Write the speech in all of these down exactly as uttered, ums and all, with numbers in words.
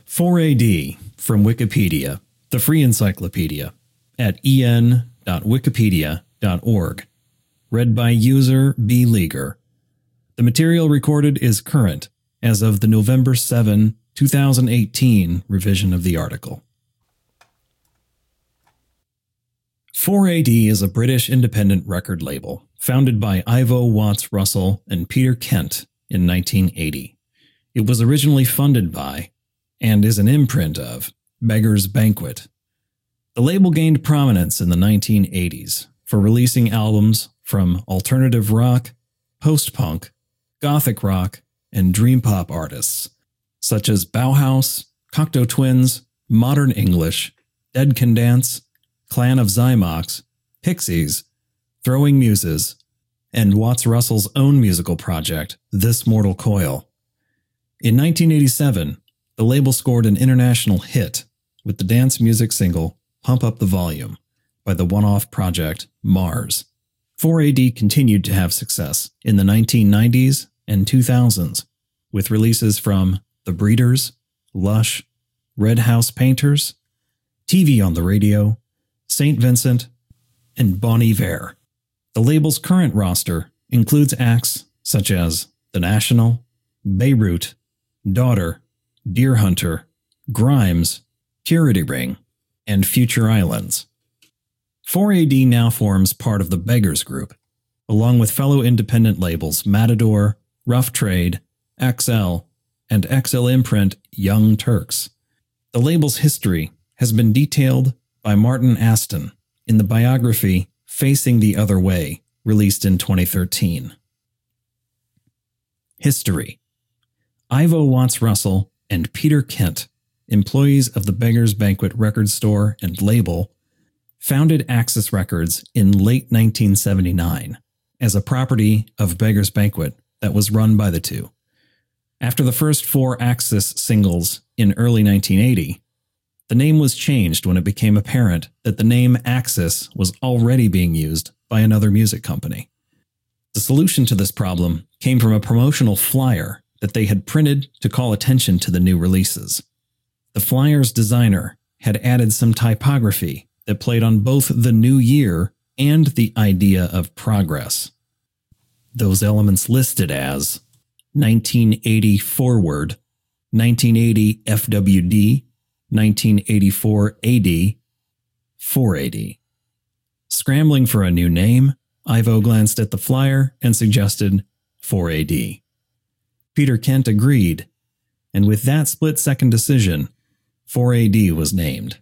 four A D from Wikipedia, the free encyclopedia, at e n dot wikipedia dot org. Read by user B. Leaguer. The material recorded is current as of the November seventh, two thousand eighteen revision of the article. four A D is a British independent record label founded by Ivo Watts Russell and Peter Kent in nineteen eighty. It was originally funded by, and is an imprint of, Beggars Banquet. The label gained prominence in the nineteen eighties for releasing albums from alternative rock, post-punk, gothic rock, and dream pop artists, such as Bauhaus, Cocteau Twins, Modern English, Dead Can Dance, Clan of Zymox, Pixies, Throwing Muses, and Watts Russell's own musical project, This Mortal Coil. In nineteen eighty-seven, the label scored an international hit with the dance music single Pump Up the Volume by the one-off project Mars. four A D continued to have success in the nineteen nineties and two thousands, with releases from The Breeders, Lush, Red House Painters, T V on the Radio, Saint Vincent, and Bon Iver. The label's current roster includes acts such as The National, Beirut, Daughter, Deer Hunter, Grimes, Purity Ring, and Future Islands. four A D now forms part of the Beggars Group, along with fellow independent labels Matador, Rough Trade, X L, and X L imprint Young Turks. The label's history has been detailed by Martin Aston in the biography Facing the Other Way, released in twenty thirteen. History. Ivo Watts Russell and Peter Kent, employees of the Beggars Banquet record store and label, founded Axis Records in late nineteen seventy-nine as a property of Beggars Banquet that was run by the two. After the first four Axis singles in early nineteen eighty, the name was changed when it became apparent that the name Axis was already being used by another music company. The solution to this problem came from a promotional flyer that they had printed to call attention to the new releases. The flyer's designer had added some typography that played on both the new year and the idea of progress. Those elements listed as nineteen eighty Forward, nineteen eighty F W D, nineteen eighty-four A D, four A D. Scrambling for a new name, Ivo glanced at the flyer and suggested four A D. Peter Kent agreed, and with that split-second decision, four A D was named.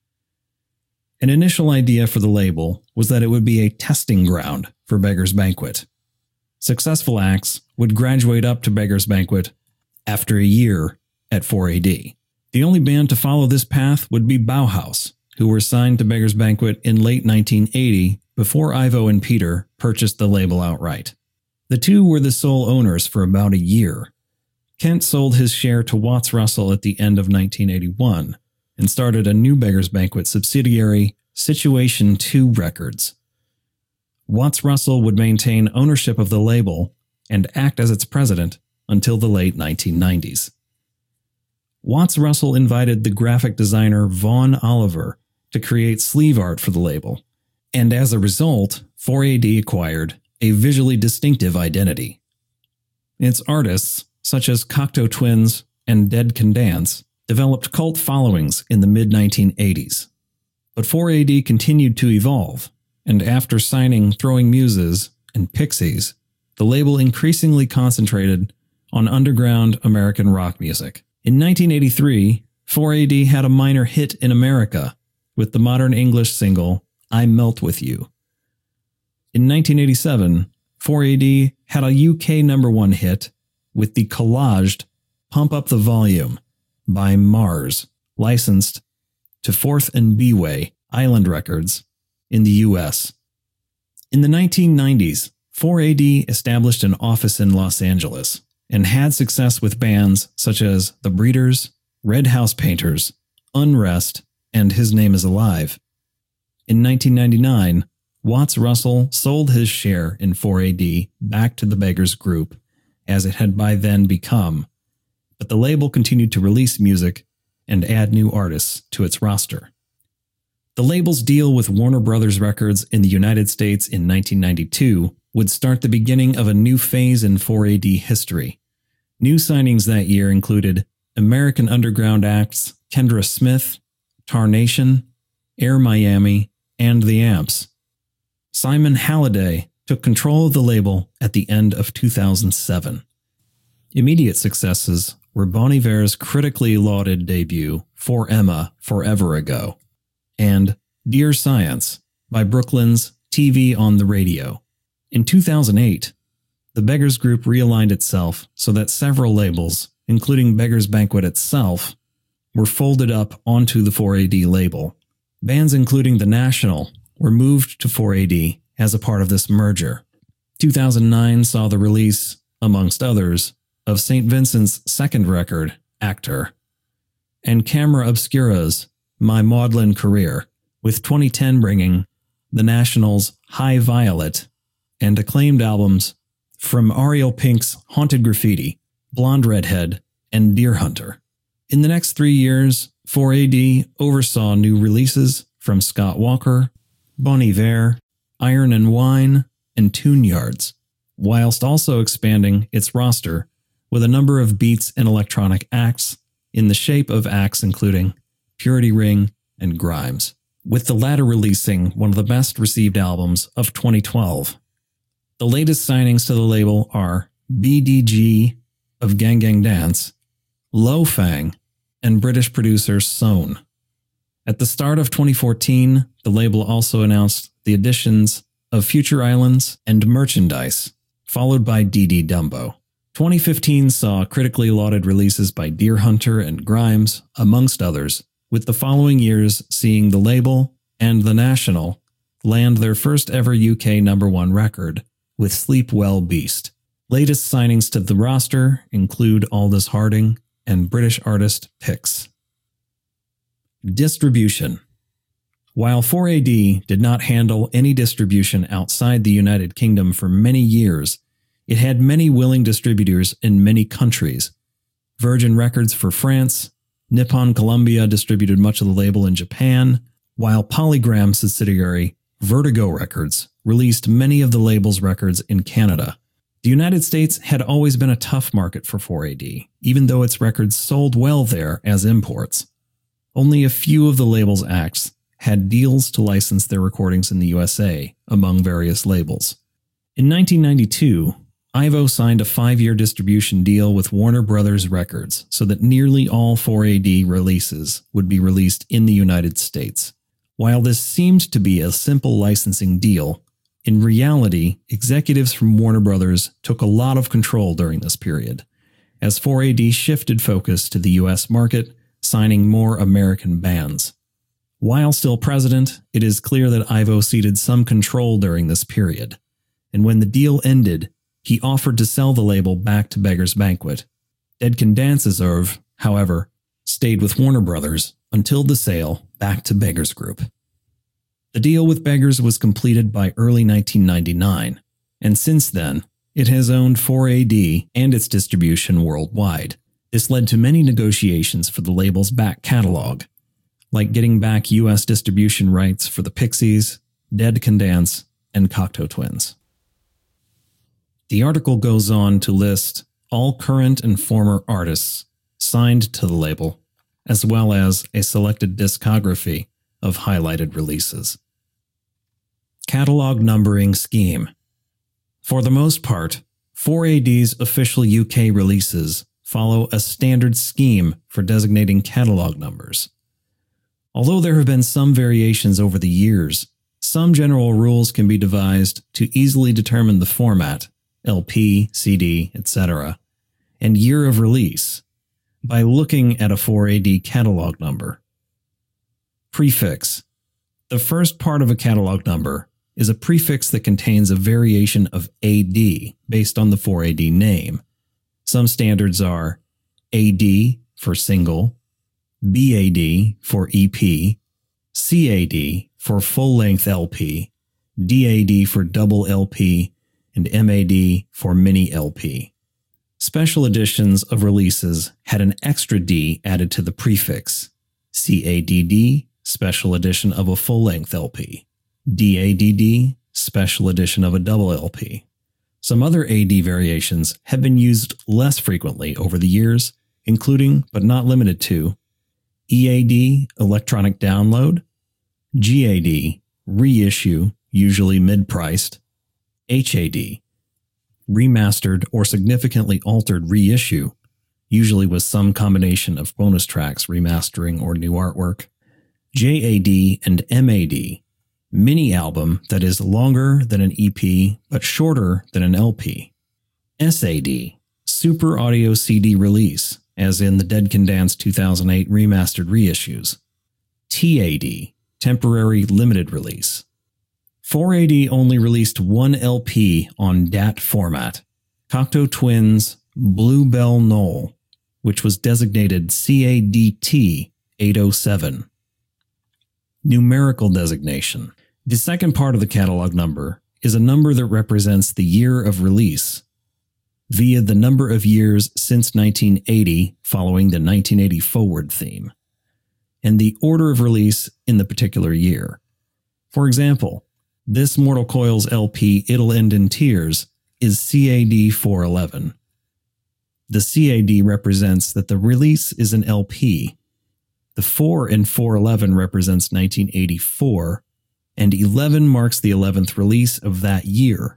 An initial idea for the label was that it would be a testing ground for Beggars Banquet. Successful acts would graduate up to Beggars Banquet after a year at four A D. The only band to follow this path would be Bauhaus, who were signed to Beggars Banquet in late nineteen eighty before Ivo and Peter purchased the label outright. The two were the sole owners for about a year. Kent sold his share to Watts Russell at the end of nineteen eighty-one and started a new Beggars Banquet subsidiary, Situation two Records. Watts Russell would maintain ownership of the label and act as its president until the late nineteen nineties. Watts Russell invited the graphic designer Vaughn Oliver to create sleeve art for the label, and as a result, four A D acquired a visually distinctive identity. Its artists, such as Cocteau Twins and Dead Can Dance, developed cult followings in the mid nineteen eighties. But four A D continued to evolve, and after signing Throwing Muses and Pixies, the label increasingly concentrated on underground American rock music. In nineteen eighty-three, four A D had a minor hit in America with the Modern English single I Melt With You. In nineteen eighty-seven, four A D had a U K number one hit with the collaged Pump Up the Volume by Mars, licensed to Fourth and B-Way Island Records in the U S. In the nineteen nineties, four A D established an office in Los Angeles and had success with bands such as The Breeders, Red House Painters, Unrest, and His Name Is Alive. In nineteen ninety-nine, Watts Russell sold his share in four A D back to the Beggars Group, as it had by then become, but the label continued to release music and add new artists to its roster. The label's deal with Warner Brothers Records in the United States in nineteen ninety-two would start the beginning of a new phase in four A D history. New signings that year included American underground acts Kendra Smith, Tar Nation, Air Miami, and The Amps. Simon Halliday took control of the label at the end of two thousand seven. Immediate successes were Bon Iver's critically lauded debut, For Emma, Forever Ago, and Dear Science by Brooklyn's T V on the Radio. In two thousand eight, the Beggars Group realigned itself so that several labels, including Beggars Banquet itself, were folded up onto the four A D label. Bands including The National were moved to four A D as a part of this merger. two thousand nine saw the release, amongst others, of Saint Vincent's second record, Actor, and Camera Obscura's My Maudlin Career, with twenty ten bringing The National's High Violet and acclaimed albums from Ariel Pink's Haunted Graffiti, Blonde Redhead, and Deer Hunter. In the next three years, four A D oversaw new releases from Scott Walker, Bon Iver, Iron and Wine, and Tune Yards, whilst also expanding its roster with a number of beats and electronic acts in the shape of acts including Purity Ring and Grimes, with the latter releasing one of the best received albums of twenty twelve. The latest signings to the label are B D G of Gang Gang Dance, Lo Fang, and British producer Sown. At the start of twenty fourteen, the label also announced the additions of Future Islands and Merchandise, followed by D D Dumbo. twenty fifteen saw critically lauded releases by Deer Hunter and Grimes, amongst others, with the following years seeing the label and The National land their first ever U K number one record with Sleep Well Beast. Latest signings to the roster include Aldous Harding and British artist Pix. Distribution. While four A D did not handle any distribution outside the United Kingdom for many years, it had many willing distributors in many countries. Virgin Records for France, Nippon Columbia distributed much of the label in Japan, while Polygram subsidiary Vertigo Records released many of the label's records in Canada. The United States had always been a tough market for four A D, even though its records sold well there as imports. Only a few of the label's acts had deals to license their recordings in the U S A, among various labels. In nineteen ninety-two, Ivo signed a five-year distribution deal with Warner Brothers Records so that nearly all four A D releases would be released in the United States. While this seemed to be a simple licensing deal, in reality, executives from Warner Brothers took a lot of control during this period, as four A D shifted focus to the U S market, signing more American bands. While still president, it is clear that Ivo ceded some control during this period, and when the deal ended, he offered to sell the label back to Beggars Banquet. Dead Can Dance's Irv, however, stayed with Warner Brothers until the sale back to Beggars Group. The deal with Beggars was completed by early nineteen ninety-nine, and since then, it has owned four A D and its distribution worldwide. This led to many negotiations for the label's back catalog, like getting back U S distribution rights for the Pixies, Dead Can Dance, and Cocteau Twins. The article goes on to list all current and former artists signed to the label, as well as a selected discography of highlighted releases. Catalog numbering scheme. For the most part, four A D's official U K releases follow a standard scheme for designating catalog numbers. Although there have been some variations over the years, some general rules can be devised to easily determine the format, L P, C D, et cetera, and year of release by looking at a four A D catalog number. Prefix. The first part of a catalog number is a prefix that contains a variation of A D based on the four A D name. Some standards are A D for single, B A D for E P, C A D for full-length L P, D A D for double L P, and M A D for mini L P. Special editions of releases had an extra D added to the prefix. C A D D, special edition of a full-length L P. D A D D, special edition of a double L P. Some other A D variations have been used less frequently over the years, including, but not limited to, E A D, electronic download, G A D, reissue, usually mid-priced, H A D, remastered or significantly altered reissue, usually with some combination of bonus tracks, remastering, or new artwork, J A D and M A D, mini album that is longer than an E P but shorter than an L P, S A D, super audio C D release, as in the Dead Can Dance two thousand eight remastered reissues, T A D, temporary limited release. four A D only released one L P on D A T format, Cocteau Twins' Bluebell Knoll, which was designated C A D T eight oh seven. Numerical designation. The second part of the catalog number is a number that represents the year of release, via the number of years since nineteen eighty following the nineteen eighty forward theme, and the order of release in the particular year. For example, this Mortal Coil's L P It'll End in Tears is C A D four eleven. The C A D represents that the release is an L P. The four in four eleven represents nineteen eighty-four, and eleven marks the eleventh release of that year.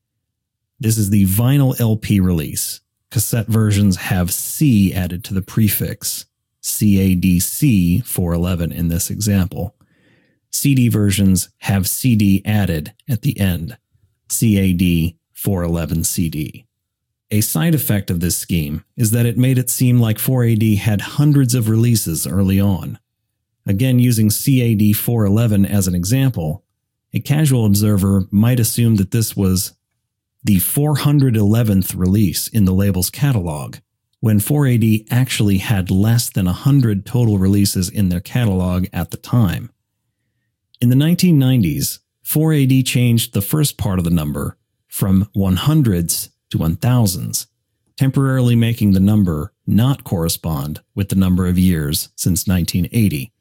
This is the vinyl L P release. Cassette versions have C added to the prefix, C A D C four eleven in this example. C D versions have C D added at the end, C A D four eleven C D. A side effect of this scheme is that it made it seem like four A D had hundreds of releases early on. Again, using C A D four eleven as an example, a casual observer might assume that this was the four hundred eleventh release in the label's catalog, when four A D actually had less than one hundred total releases in their catalog at the time. In the nineteen nineties, four A D changed the first part of the number from one hundreds to one thousands, temporarily making the number not correspond with the number of years since nineteen eighty.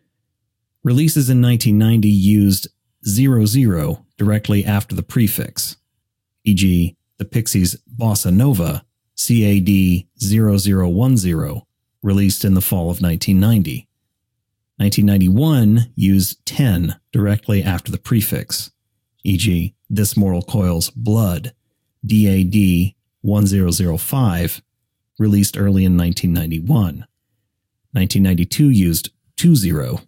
Releases in nineteen ninety used zero zero directly after the prefix, for example, the Pixies' Bossa Nova, C A D zero zero one zero, released in the fall of nineteen ninety. nineteen ninety-one used ten directly after the prefix, for example, This Mortal Coil's Blood, D A D one zero zero five, released early in nineteen ninety-one. nineteen ninety-two used two zero,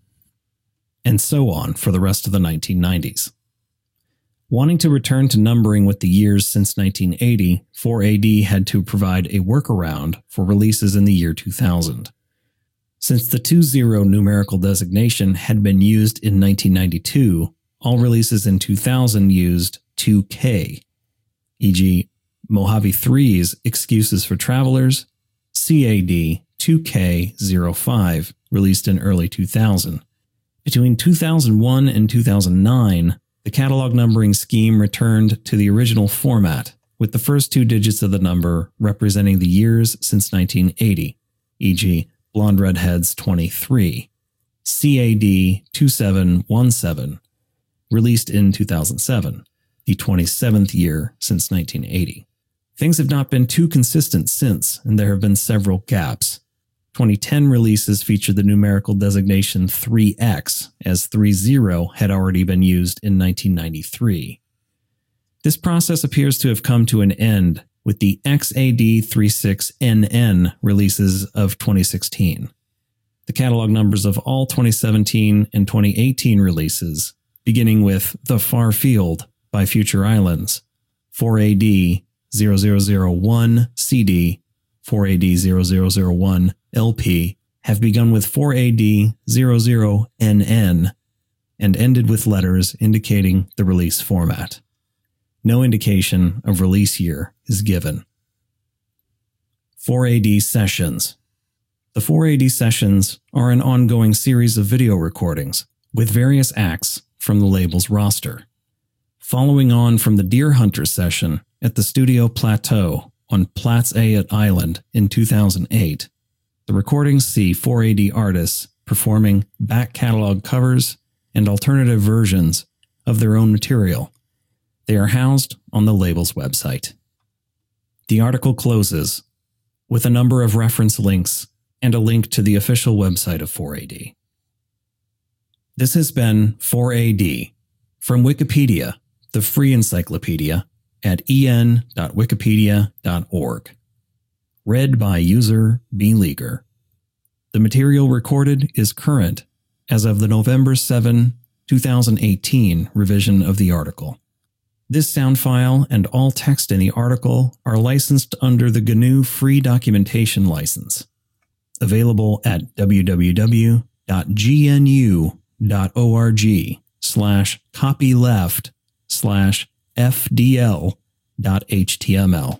and so on for the rest of the nineteen nineties. Wanting to return to numbering with the years since nineteen eighty, four A D had to provide a workaround for releases in the year two thousand. Since the two zero numerical designation had been used in nineteen ninety-two, all releases in two thousand used two K, for example, Mojave three's Excuses for Travelers, C A D two K zero five, released in early two thousand. Between two thousand one and two thousand nine, the catalog numbering scheme returned to the original format, with the first two digits of the number representing the years since nineteen eighty, for example, Blonde Redhead's twenty-three, C A D two seven one seven, released in two thousand seven, the twenty-seventh year since nineteen eighty. Things have not been too consistent since, and there have been several gaps. twenty ten releases featured the numerical designation three X, as three zero had already been used in nineteen ninety-three. This process appears to have come to an end with the X A D thirty-six N N releases of twenty sixteen. The catalog numbers of all twenty seventeen and twenty eighteen releases, beginning with The Far Field by Future Islands, four A D zero zero zero one C D, four A D zero zero zero one L P, have begun with four A D zero zero N N and ended with letters indicating the release format. No indication of release year is given. four A D Sessions. The four A D Sessions are an ongoing series of video recordings with various acts from the label's roster. Following on from the Deer Hunter session at the Studio Plateau on Platts Ayot Island in two thousand eight. The recordings see four A D artists performing back catalog covers and alternative versions of their own material. They are housed on the label's website. The article closes with a number of reference links and a link to the official website of four A D. This has been four A D from Wikipedia, the free encyclopedia, at e n dot wikipedia dot org. Read by user B. Leaguer. The material recorded is current as of the November seventh, two thousand eighteen revision of the article. This sound file and all text in the article are licensed under the G N U Free Documentation License, available at w w w dot g n u dot org slash copyleft slash fdl dot html.